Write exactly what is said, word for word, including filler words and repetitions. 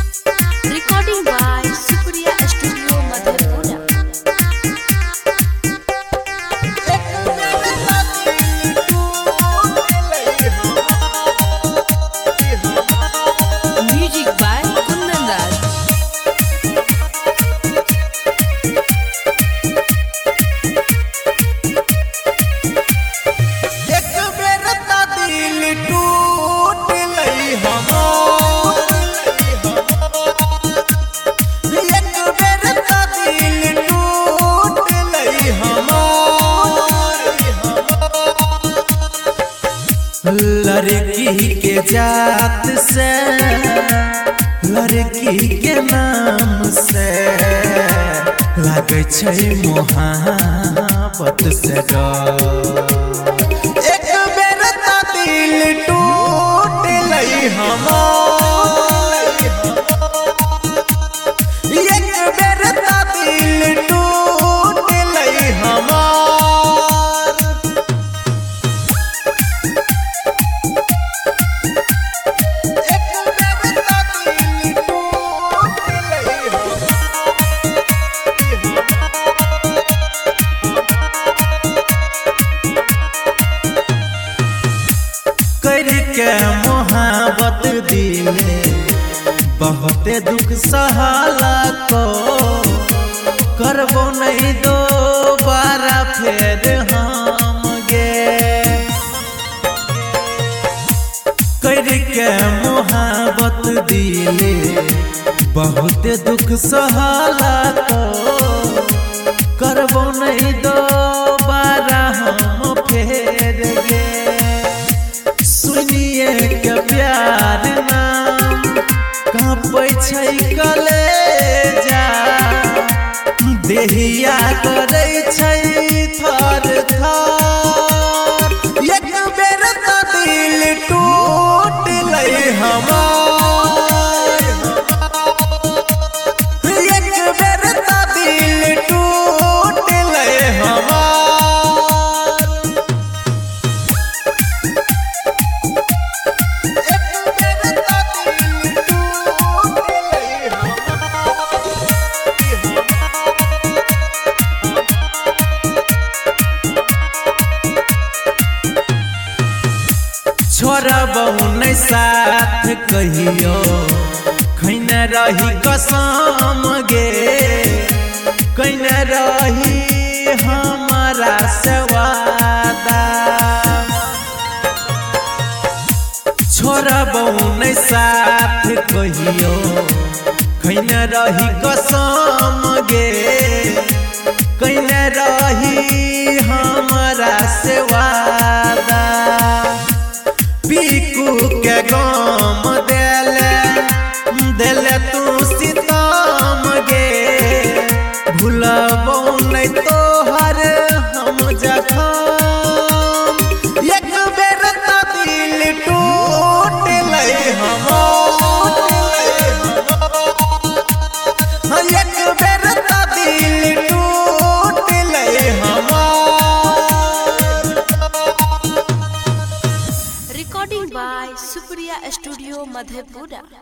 Recording by Supriya Studio Madhepura. Music by Kundan Raj. लड़की के जात से लड़की के नाम से लागे छै मोहब्बत से डर। एक बेर त दिल टूट लई हमार, एक बेर त दिल टूट लई हमार। के मोहब्बत दिले बहुत दुख सहाला को करबो नहीं दोबारा फिर हम गे। कर के मोहब्बत दिले बहुत दुख सहाला को करबो नहीं दोबारा हम फिर गे। सुनिए के प्यार नाम कांपै छै कलेजा, देहिया करै छै थर थर। एक बेर त दिल टूट लई हमार, एक बेर त दिल टूट लई हमार। छोरा बहु नहीं साथ कहियो खैन रही कसम गे, कैन रही हमारा से वादा। छोरा बहु नहीं साथ कहियो खैन रही कसम गे, कैन रही हमारा से वादा। पीकू के गाम देले देले तू सीताम गे, भूलबो नहीं तोहर हम जखम। एक बेर त दिल टूट लई हमार, एक बेर त दिल टूट लई हमार। Recording by Supriya Studio Madhepura.